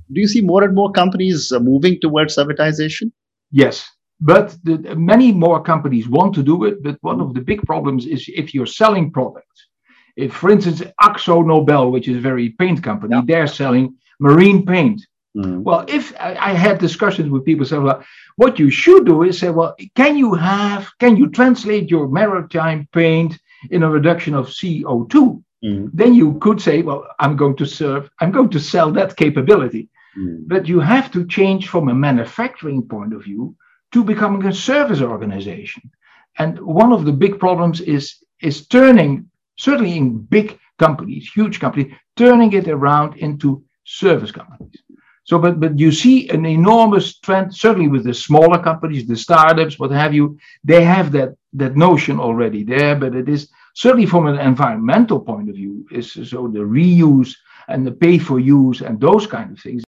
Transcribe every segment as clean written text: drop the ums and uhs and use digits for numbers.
do you see more and more companies moving towards servitization? Yes, but many more companies want to do it. But one of the big problems is if you're selling products. If, for instance, Akzo Nobel, which is a very paint company, they're selling marine paint. Well, if I had discussions with people, say, well, what you should do is say, well, can you translate your maritime paint in a reduction of CO2? Then you could say, well, I'm going to sell that capability. But you have to change from a manufacturing point of view to becoming a service organization. And one of the big problems is turning, certainly in big companies, huge companies, turning it around into service companies. So, but you see an enormous trend, certainly with the smaller companies, the startups, what have you, they have that notion already there, but it is certainly from an environmental point of view, is so the reuse and the pay for use and those kind of things.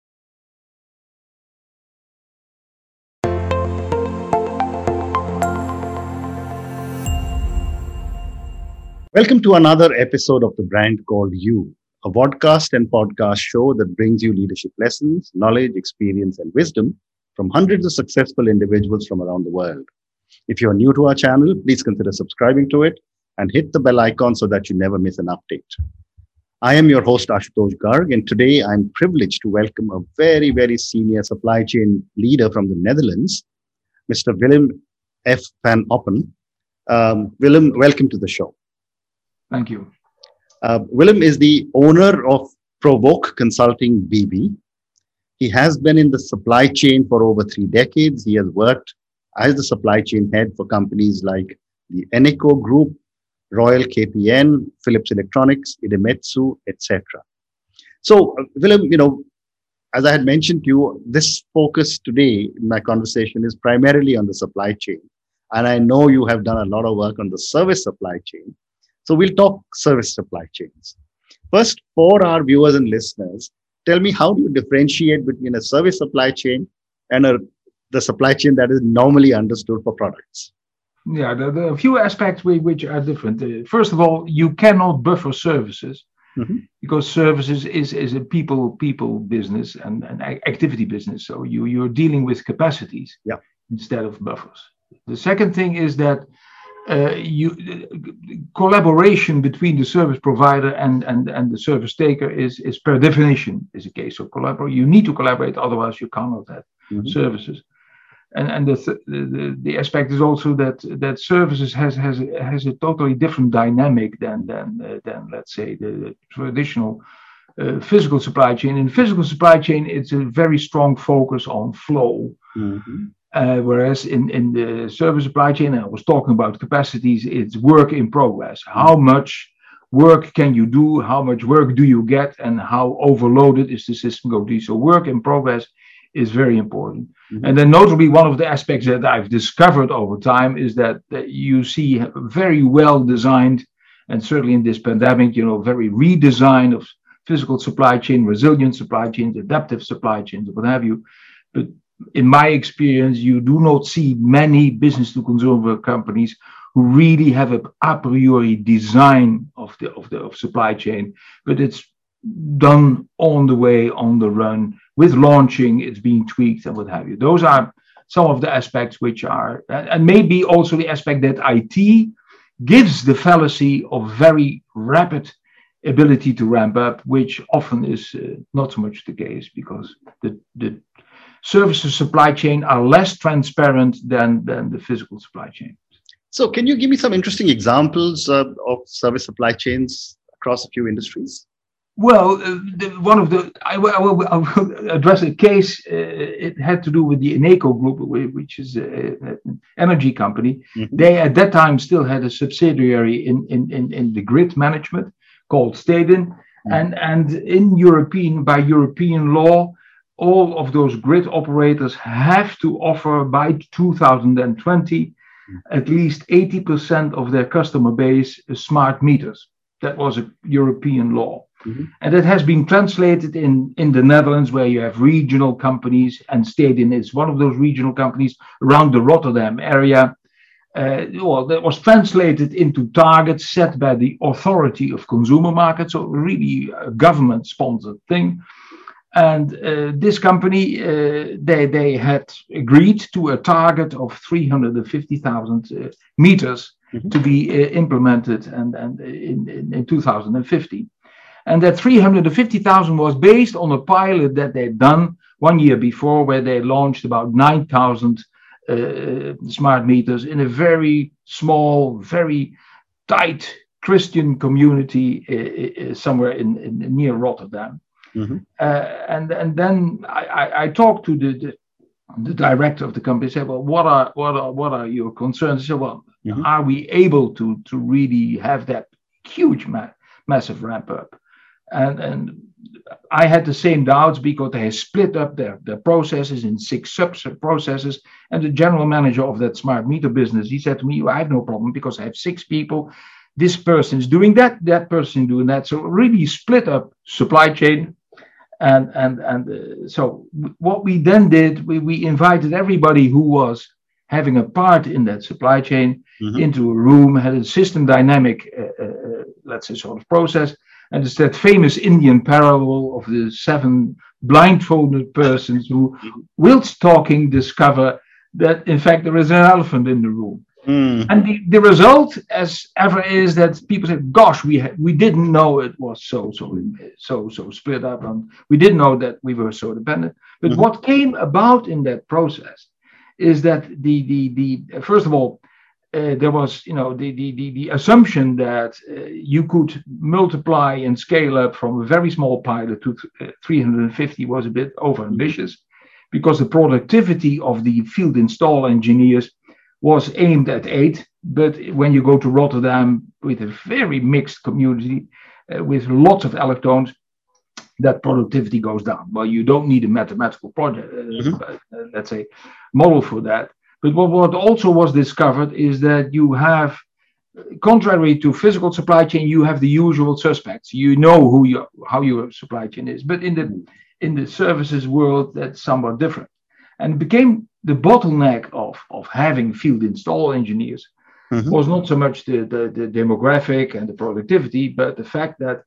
Welcome to another episode of The Brand Called You, a podcast and podcast show that brings you leadership lessons, knowledge, experience, and wisdom from hundreds of successful individuals from around the world. If you're new to our channel, please consider subscribing to it and hit the bell icon so that you never miss an update. I am your host, Ashutosh Garg, and today I'm privileged to welcome a very, very senior supply chain leader from the Netherlands, Mr. Willem F. van Oppen. Willem, welcome to the show. Thank you. Willem is the owner of Provoke Consulting BV. He has been in the supply chain for over 3 decades. He has worked as the supply chain head for companies like the Eneco Group, Royal KPN, Philips Electronics, Idemitsu, etc. So, Willem, as I had mentioned to you, this focus today in my conversation is primarily on the supply chain. And I know you have done a lot of work on the service supply chain. So we'll talk service supply chains. First, for our viewers and listeners, tell me, how do you differentiate between a service supply chain and the supply chain that is normally understood for products? Yeah, there are a few aspects which are different. First of all, you cannot buffer services because services is a people business and an activity business. So you're dealing with capacities instead of buffers. The second thing is that collaboration between the service provider and the service taker is per definition is a case of collaborate. You need to collaborate, otherwise you cannot have services. And the aspect is also that services has a totally different dynamic than let's say the traditional physical supply chain. In physical supply chain, it's a very strong focus on flow. Whereas in the service supply chain, and I was talking about capacities, it's work in progress. How much work can you do? How much work do you get? And how overloaded is the system going to be? So work in progress is very important. And then notably, one of the aspects that I've discovered over time is that you see very well designed, and certainly in this pandemic, very redesign of physical supply chain, resilient supply chains, adaptive supply chains, what have you. But in my experience, you do not see many business to consumer companies who really have a priori design of supply chain, but it's done on the way, on the run, with launching, it's being tweaked and what have you. Those are some of the aspects which are, and maybe also the aspect that IT gives the fallacy of very rapid ability to ramp up, which often is not so much the case, because the services supply chain are less transparent than the physical supply chain. So can you give me some interesting examples of service supply chains across a few industries? Well, I will address a case. It had to do with the Eneco Group, which is an energy company. They at that time still had a subsidiary in the grid management called Stedin, and by European law, all of those grid operators have to offer by 2020 at least 80% of their customer base smart meters. That was a European law. And that has been translated in the Netherlands, where you have regional companies, and Stedin is one of those regional companies around the Rotterdam area. That was translated into targets set by the Authority of Consumer Markets, so really a government-sponsored thing. And this company, they had agreed to a target of 350,000 meters to be implemented and in 2050. And that 350,000 was based on a pilot that they'd done 1 year before, where they launched about 9,000 smart meters in a very small, very tight Christian community somewhere in near Rotterdam. And then I talked to the director of the company. Said, well, what are your concerns? He said, well, are we able to really have that huge massive ramp up? And I had the same doubts because they split up their processes in 6 sub-processes. And the general manager of that smart meter business, he said to me, I have no problem because I have 6 people. This person is doing that person doing that. So really split up supply chain. And so what we then did, we invited everybody who was having a part in that supply chain into a room, had a system dynamic, let's say, sort of process. And it's that famous Indian parable of the 7 blindfolded persons who, whilst talking, discover that, in fact, there is an elephant in the room. And the result, as ever, is that people say, gosh, we didn't know it was so split up, and we didn't know that we were so dependent. But what came about in that process is that the first of all, there was, the assumption that you could multiply and scale up from a very small pilot to 350 was a bit overambitious, because the productivity of the field install engineers was aimed at 8. But when you go to Rotterdam with a very mixed community with lots of electrons, that productivity goes down. Well, you don't need a mathematical project, let's say, model for that. But what also was discovered is that you have, contrary to physical supply chain, you have the usual suspects. You know how your supply chain is. But in the services world, that's somewhat different. And it became the bottleneck of having field install engineers was not so much the demographic and the productivity, but the fact that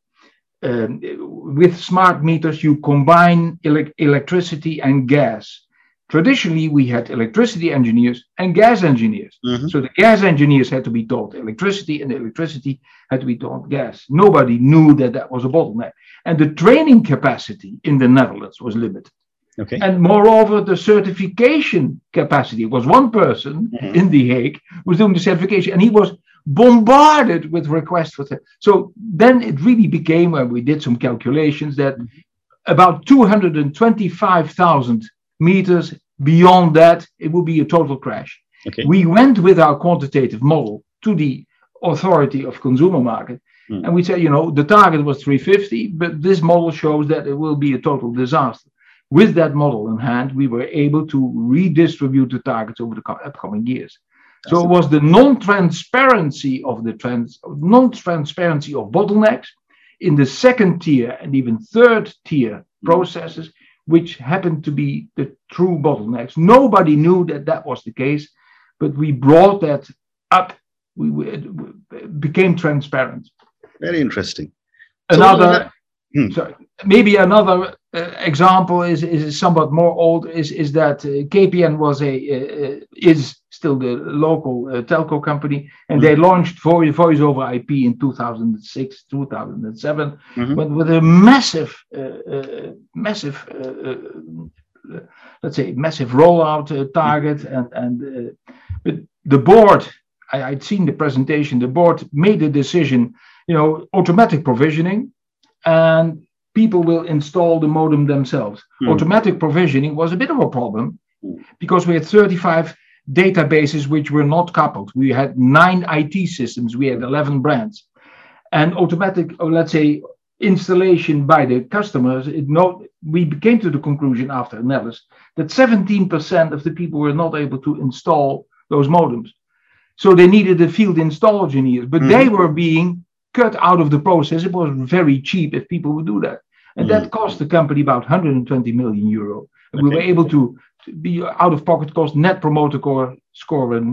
with smart meters, you combine electricity and gas. Traditionally, we had electricity engineers and gas engineers. So the gas engineers had to be taught electricity, and the electricity had to be taught gas. Nobody knew that was a bottleneck. And the training capacity in the Netherlands was limited. Okay. And moreover, the certification capacity was one person in The Hague was doing the certification, and he was bombarded with requests for that. So then it really became, when we did some calculations, that about 225,000 meters beyond that, it would be a total crash. Okay. We went with our quantitative model to the authority of consumer market, and we said, the target was 350, but this model shows that it will be a total disaster. With that model in hand, we were able to redistribute the targets over the upcoming years. So it was the non-transparency of bottlenecks in the second tier and even third tier processes, which happened to be the true bottlenecks. Nobody knew that was the case, but we brought that up. We became transparent. Very interesting. Maybe another example is somewhat more old. Is that KPN is still the local telco company, and they launched voice over IP in 2006, 2007, with a massive rollout target, but the board. I'd seen the presentation. The board made the decision, automatic provisioning, and people will install the modem themselves. Automatic provisioning was a bit of a problem because we had 35 databases which were not coupled. We had 9 IT systems. We had 11 brands. And automatic, let's say, installation by the customers, we came to the conclusion after analysis that 17% of the people were not able to install those modems. So they needed the field install engineers, but they were being cut out of the process. It was very cheap if people would do that. And that cost the company about 120 million euro. And we were able to be out of pocket cost net promoter score and really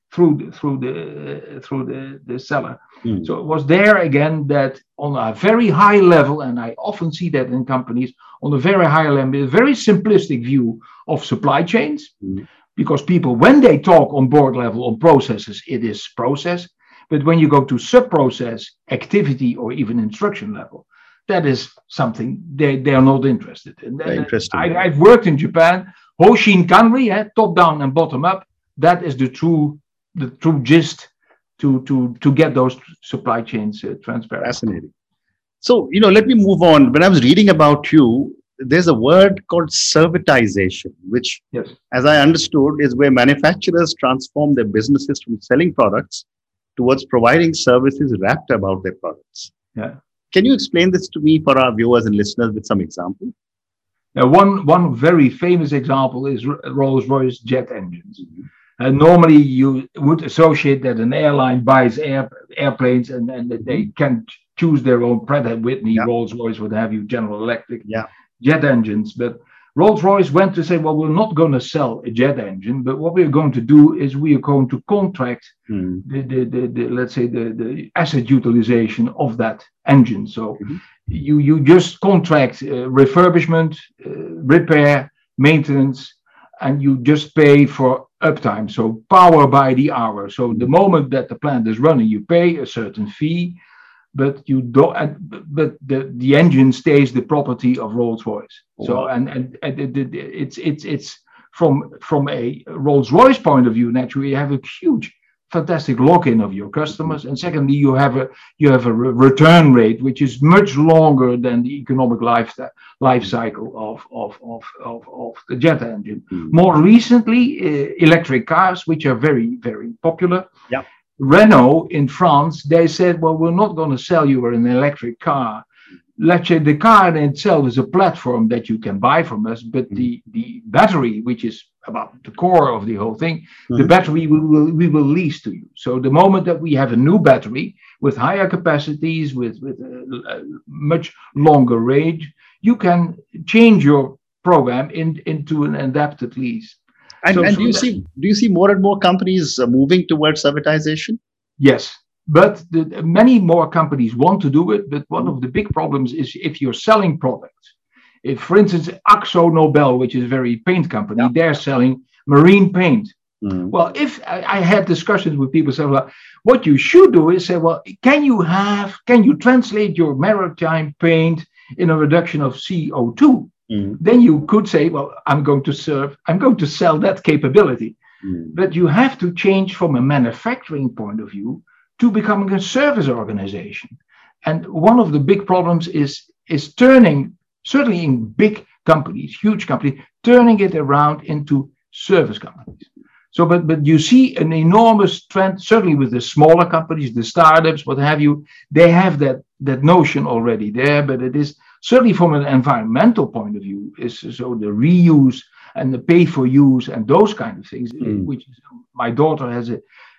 the seller. So it was there again that on a very high level, and I often see that in companies on a very high level, a very simplistic view of supply chains, because people, when they talk on board level on processes, it is process. But when you go to sub-process, activity, or even instruction level, that is something they are not interested in. Interesting. I've worked in Japan, Hoshin Kanri, top down and bottom up. That is the true gist to get those supply chains transparent. Fascinating. So, let me move on. When I was reading about you, there's a word called servitization, which, yes, as I understood, is where manufacturers transform their businesses from selling products towards providing services wrapped about their products. Yeah. Can you explain this to me for our viewers and listeners with some example? Now, one very famous example is Rolls-Royce jet engines. Normally, you would associate that an airline buys airplanes and that they can choose their own Pratt & Whitney, Rolls-Royce, what have you, General Electric jet engines. But Rolls-Royce went to say, well, we're not going to sell a jet engine, but what we're going to do is we are going to contract let's say the asset utilization of that engine. So you just contract refurbishment, repair, maintenance, and you just pay for uptime. So power by the hour. So the moment that the plant is running, you pay a certain fee, but you don't. But the engine stays the property of Rolls-Royce. So and it's from a Rolls-Royce point of view. Naturally, you have a huge, fantastic lock-in of your customers, and secondly, you have a return rate which is much longer than the economic life cycle of the jet engine. More recently, electric cars, which are very, very popular. Yeah. Renault in France, they said, well, we're not going to sell you an electric car. Let's say the car in itself is a platform that you can buy from us, but the battery, which is about the core of the whole thing, the battery we will lease to you. So the moment that we have a new battery with higher capacities, with much longer range, you can change your program into an adapted lease. And do you see more and more companies moving towards servitization? Yes. But many more companies want to do it. But one of the big problems is if you're selling products. If, for instance, Akzo Nobel, which is a very paint company, they're selling marine paint. Well, if I had discussions with people saying, well, what you should do is say, well, can you translate your maritime paint in a reduction of CO2? Then you could say, well, I'm going to sell that capability. But you have to change from a manufacturing point of view to becoming a service organization. And one of the big problems is turning, certainly in big companies, huge companies, turning it around into service companies. So, but you see an enormous trend, certainly with the smaller companies, the startups, what have you, they have that notion already there, but it is certainly from an environmental point of view, is so the reuse and the pay for use and those kind of things, which is, my daughter has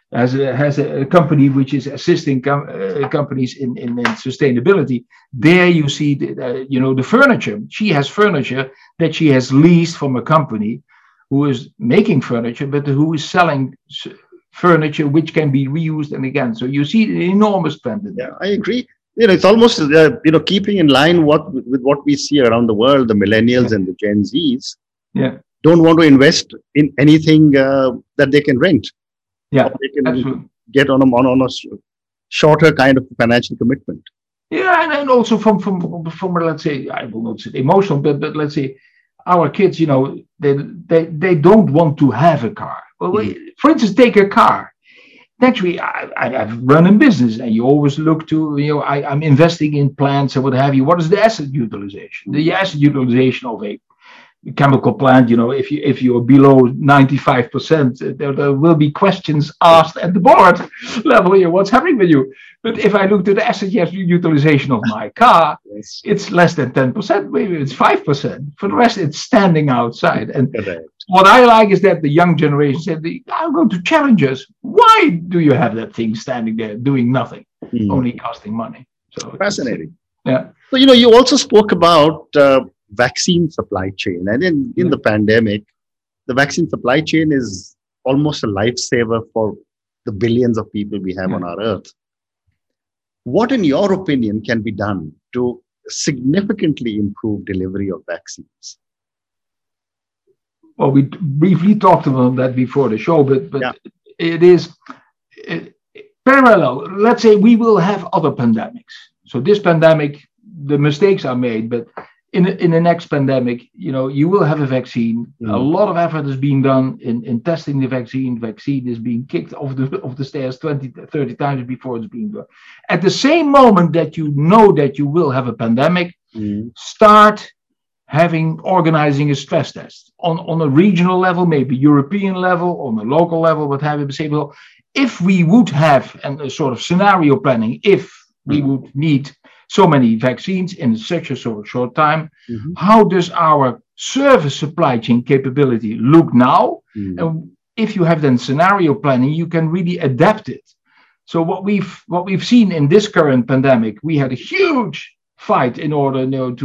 a company which is assisting companies in sustainability. There you see the furniture. She has furniture that she has leased from a company who is making furniture, but who is selling furniture which can be reused and again. So you see an enormous trend in that. Yeah, I agree. It's almost keeping in line with what we see around the world. The millennials and the Gen Zs don't want to invest in anything that they can rent. Yeah, they can absolutely. Get on a shorter kind of financial commitment. Yeah, and also from let's say, I will not say emotional, but let's say our kids, they don't want to have a car. Well, for instance, take a car. Naturally, I've run a business, and you always look to, I'm investing in plants and what have you. What is the asset utilization? The asset utilization of a chemical plant, if you're below 95%, there will be questions asked at the board level here, what's happening with you? But if I look to the asset utilization of my car, it's less than 10%, maybe it's 5%. For the rest, it's standing outside. And what I like is that the young generation said, I'm going to challenge us. Why do you have that thing standing there doing nothing, only costing money? So fascinating. Yeah. So, you also spoke about vaccine supply chain, and in the pandemic, the vaccine supply chain is almost a lifesaver for the billions of people we have on our earth. What, in your opinion, can be done to significantly improve delivery of vaccines? Well, we briefly talked about that before the show, but it is parallel. Let's say we will have other pandemics. So this pandemic, the mistakes are made, but in the next pandemic, you will have a vaccine. A lot of effort is being done in testing the vaccine. Vaccine is being kicked off the stairs 20, 30 times before it's being done. At the same moment that you know that you will have a pandemic, start organizing a stress test on a regional level, maybe European level, on a local level, what have you. Say, well, if we would have a sort of scenario planning, if we would need so many vaccines in such a short time, how does our service supply chain capability look now? And if you have then scenario planning, you can really adapt it. So what we've seen in this current pandemic, we had a huge fight in order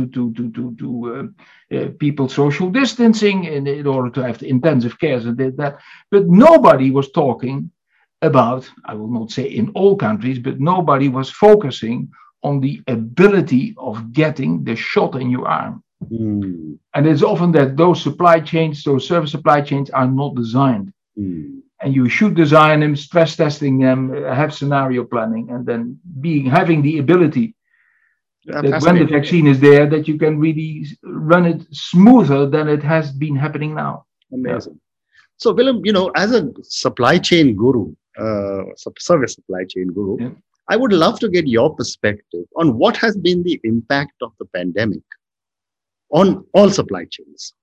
to people social distancing, in order to have the intensive cares and that. But nobody was talking about, I will not say in all countries, but nobody was focusing on the ability of getting the shot in your arm. And it's often that those supply chains, those service supply chains are not designed. And you should design them, stress testing them, have scenario planning, and then having the ability that when the vaccine is there, that you can really run it smoother than it has been happening now. Amazing. So, Willem, as a supply chain guru, service supply chain guru, I would love to get your perspective on what has been the impact of the pandemic on all supply chains.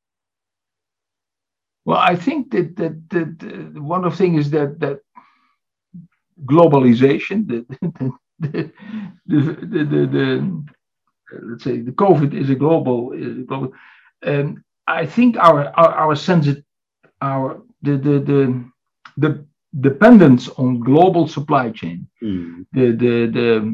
Well, I think that one of the things is that globalization, let's say the COVID is a global. I think our the dependence on global supply chain, the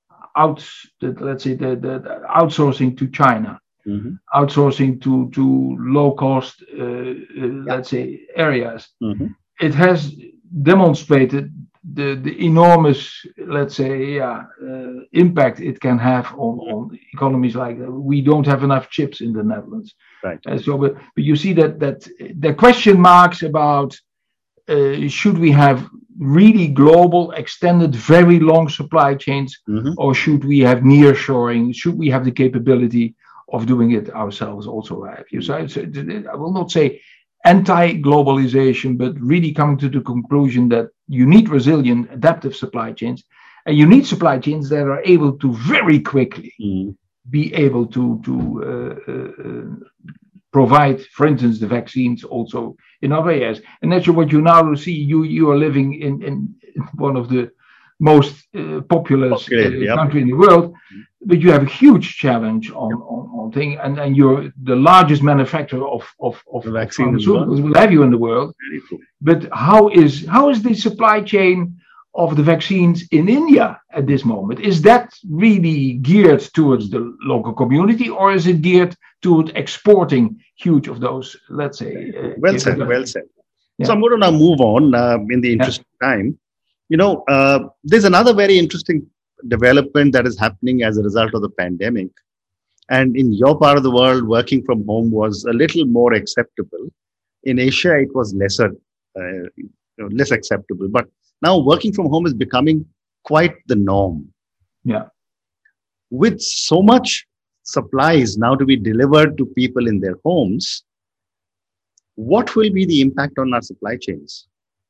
outsourcing to China, outsourcing to low cost, let's say, areas, it has demonstrated the enormous, let's say, impact it can have on economies like that. We don't have enough chips in the Netherlands. Right. But you see that the question marks about should we have really global, extended, very long supply chains, or should we have nearshoring? Should we have the capability of doing it ourselves also? So I will not say anti-globalization, but really coming to the conclusion that you need resilient, adaptive supply chains, and you need supply chains that are able to very quickly be able to provide, for instance, the vaccines also in other areas. And that's what you now see. You are living in one of the most populous country in the world, but you have a huge challenge on thing, and you're the largest manufacturer of pharmaceuticals will have you in the world. But how is the supply chain of the vaccines in India at this moment? Is that really geared towards the local community, or is it geared toward exporting huge of those, let's say? Well said. Yeah. So I'm going to now move on in the interest of time. There's another very interesting development that is happening as a result of the pandemic. And in your part of the world, working from home was a little more acceptable. In Asia, it was less acceptable. But now working from home is becoming quite the norm. Yeah. With so much supplies now to be delivered to people in their homes, what will be the impact on our supply chains?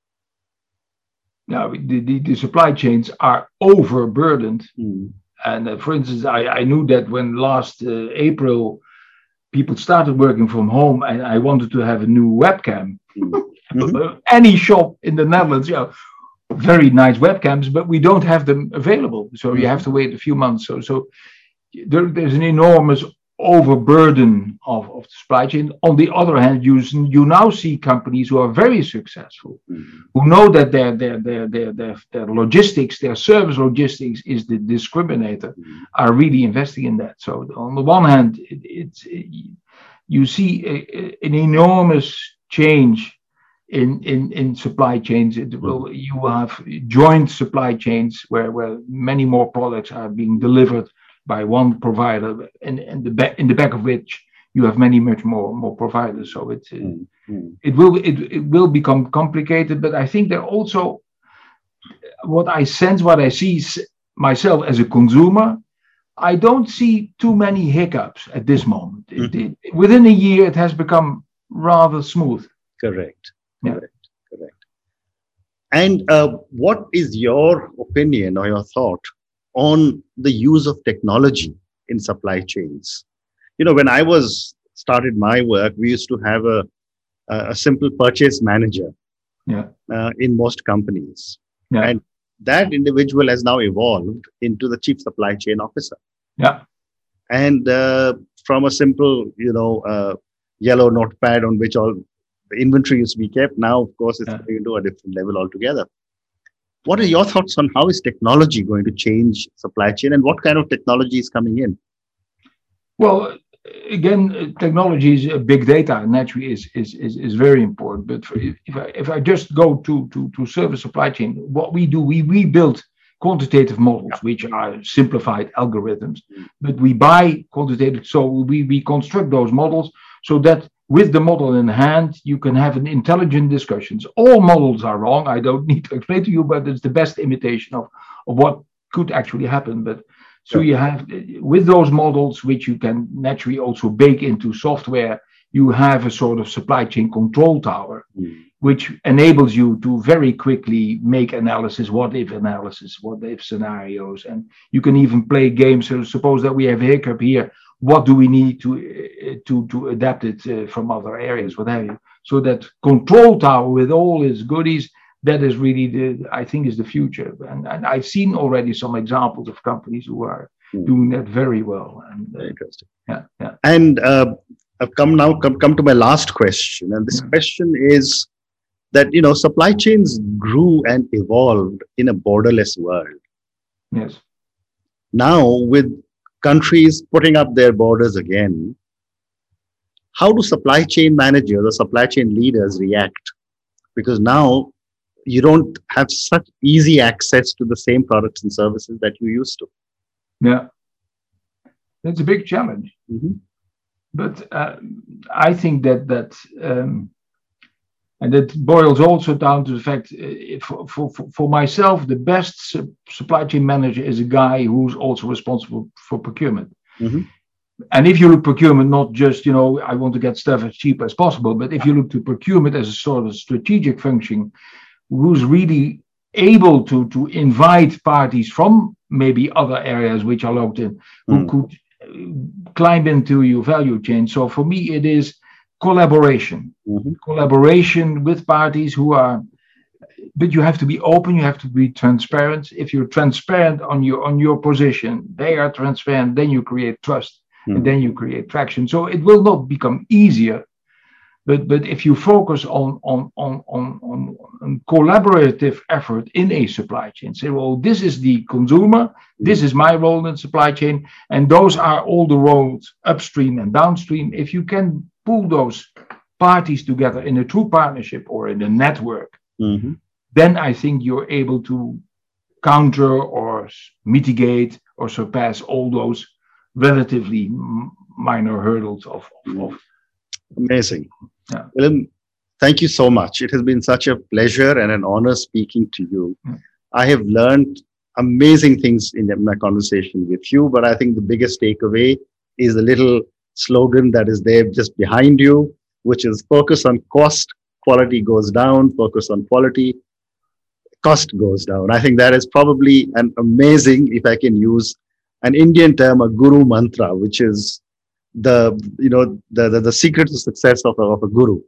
Now, the supply chains are overburdened. And for instance, I knew that when last April, people started working from home, and I wanted to have a new webcam. Any shop in the Netherlands, very nice webcams, but we don't have them available. So you have to wait a few months. So there's an enormous overburden of the supply chain. On the other hand, you now see companies who are very successful, who know that their logistics, their service logistics is the discriminator, are really investing in that. So on the one hand, you see an enormous change in supply chains. You will have joint supply chains where many more products are being delivered by one provider, and in the back of which you have much more providers. So it will become complicated. But I think that also what I see myself as a consumer, I don't see too many hiccups at this moment. Within a year, it has become rather smooth. Correct. And what is your opinion or your thought on the use of technology in supply chains? When I started my work, we used to have a simple purchase manager in most companies. Yeah. And that individual has now evolved into the chief supply chain officer. Yeah. And from a simple, yellow notepad on which all the inventory used to be kept, now, of course, it's going to a different level altogether. What are your thoughts on how is technology going to change supply chain, and what kind of technology is coming in? Well, again, technology is big data, naturally is very important. But if I just go to service supply chain, what we do, we build quantitative models, which are simplified algorithms, but we buy quantitative. So we construct those models so that with the model in hand, you can have an intelligent discussions. All models are wrong. I don't need to explain to you, but it's the best imitation of what could actually happen. But so you have, with those models, which you can naturally also bake into software, you have a sort of supply chain control tower, which enables you to very quickly make analysis, what if scenarios, and you can even play games. So suppose that we have a hiccup here, what do we need to adapt it from other areas, what have you? So that control tower with all its goodies, that is really I think is the future. And I've seen already some examples of companies who are doing that very well. And very interesting. Yeah. And I've come to my last question, and this question is that supply chains grew and evolved in a borderless world. Yes. Now, with countries putting up their borders again, how do supply chain managers or supply chain leaders react? Because now you don't have such easy access to the same products and services that you used to. Yeah, that's a big challenge. But I think that and that boils also down to the fact, for myself, the best supply chain manager is a guy who's also responsible for procurement. And if you look procurement, not just, I want to get stuff as cheap as possible, but if you look to procurement as a sort of strategic function, who's really able to invite parties from maybe other areas which are locked in, who could climb into your value chain. So for me, it is collaboration with parties who are, but you have to be open, you have to be transparent. If you're transparent on your position, they are transparent, then you create trust, and then you create traction. So it will not become easier, but if you focus on collaborative effort in a supply chain, say, well, this is the consumer, this is my role in supply chain, and those are all the roles upstream and downstream. If you can pull those parties together in a true partnership or in a network, then I think you're able to counter or mitigate or surpass all those relatively minor hurdles of Amazing. Yeah. Willem, thank you so much. It has been such a pleasure and an honor speaking to you. I have learned amazing things in my conversation with you, but I think the biggest takeaway is the little slogan that is there just behind you, which is focus on cost, quality goes down, focus on quality, cost goes down. I think that is probably an amazing, if I can use an Indian term, a guru mantra, which is the secret to success of a guru.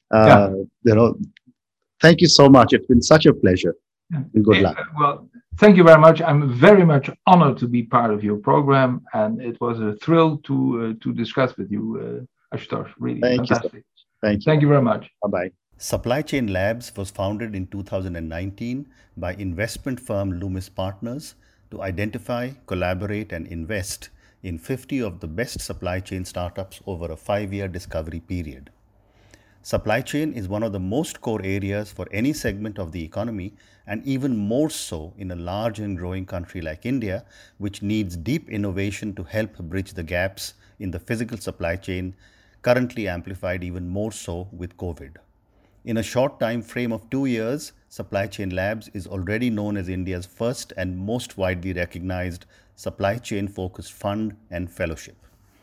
Thank you so much. It's been such a pleasure. And good luck. Well, thank you very much. I'm very much honored to be part of your program, and it was a thrill to discuss with you, Ashutosh. Really fantastic. Thank you very much. Bye-bye. Supply Chain Labs was founded in 2019 by investment firm Loomis Partners to identify, collaborate, and invest in 50 of the best supply chain startups over a 5-year discovery period. Supply chain is one of the most core areas for any segment of the economy, and even more so in a large and growing country like India, which needs deep innovation to help bridge the gaps in the physical supply chain, currently amplified even more so with COVID. In a short time frame of 2 years, Supply Chain Labs is already known as India's first and most widely recognized supply chain focused fund and fellowship.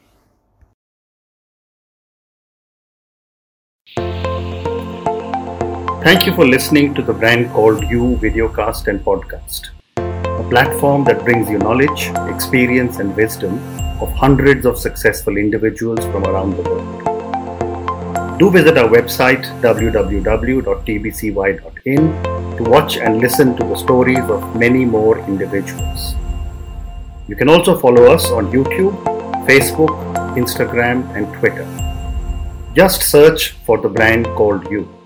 Thank you for listening to the Brand Called You videocast and podcast, a platform that brings you knowledge, experience, and wisdom of hundreds of successful individuals from around the world. Do visit our website www.tbcy.in to watch and listen to the stories of many more individuals. You can also follow us on YouTube, Facebook, Instagram, and Twitter. Just search for the Brand Called You.